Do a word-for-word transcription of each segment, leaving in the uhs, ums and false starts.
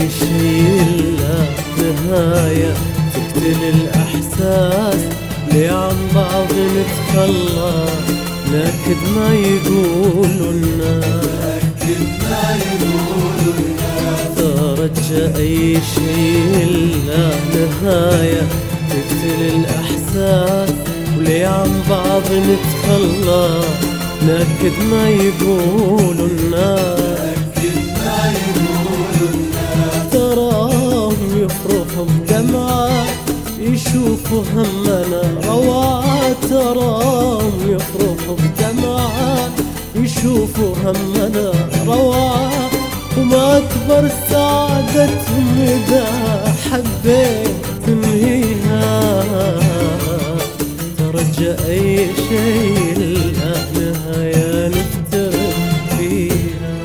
شي لا نهاية تقتل الأحساس. ليه عن بعض نتخلى لكن ما يقولوا الناس، ترجى أي شي لا نهاية تقتل الأحساس. وليه عن بعض نتخلى لكن ما يقولوا الناس، تراهم يفرحوا بدمعة يشوفوا همنا روعة. تراهم يفرحوا بدمعة يشوفوا همنا روعة. وما أكبر سعادتهم إذا حبيت تنهيها. ترجى أي شيء لا نهاية نفترق فيها.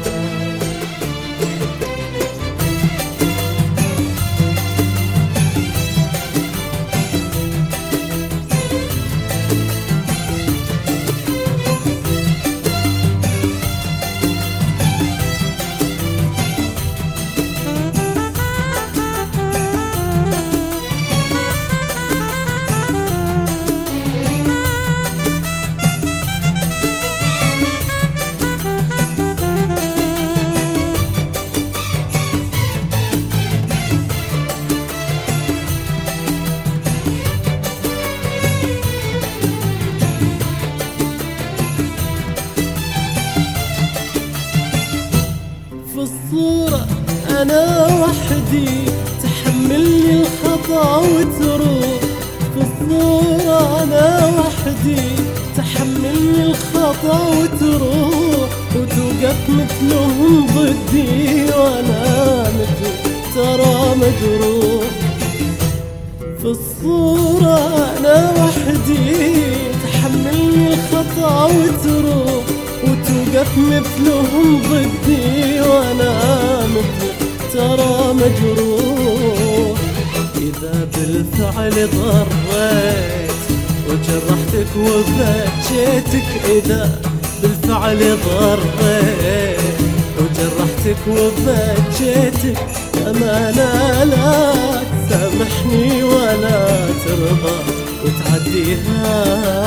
الصورة أنا وحدي تحملني الخطأ وتروح. في الصورة أنا وحدي تحملني الخطأ وتروح. وتوقف مثلهم ضدي وأنا مثل ترى مجروح. في الصورة أنا وحدي تحملني الخطأ وتروح. وتوقف مثلهم ضدي وأنا مثل ترى مجروح. إذا بالفعل ضريت وجرحتك وبكيتك، إذا بالفعل ضريت وجرحتك وبكيتك، أمانة لا تسامحني ولا ترضى وتعديها.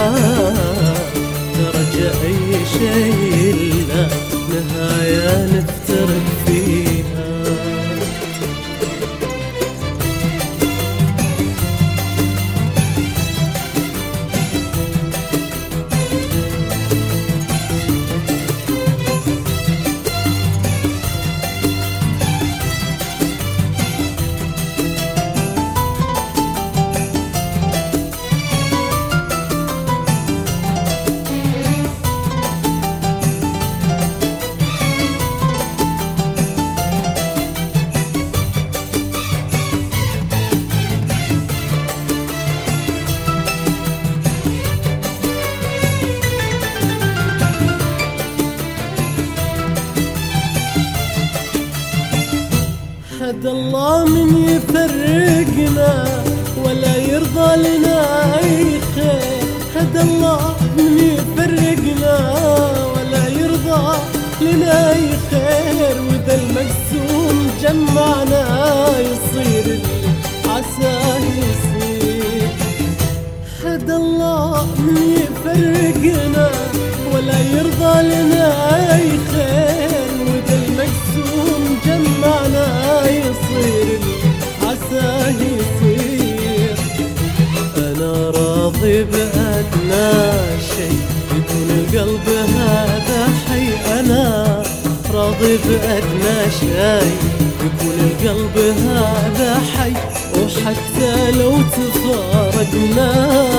ترجى أي شيء لا نهاية نفترق فيها. هدى الله من يفرقنا ولا يرضى لنا أي خير. هدى الله من يفرقنا ولا يرضى لنا أي خير. وإذا المقسوم جمعنا يصير اللي عساه يصير. هدى الله من يفرقنا ولا يرضى لنا أي خير. وإذا المقسوم جمعنا يصير عساه يصير. أنا راضي بأدنى شيء يكون القلب هذا حي. أنا راضي بأدنى شيء يكون القلب هذا حي. وحتى لو تفارقنا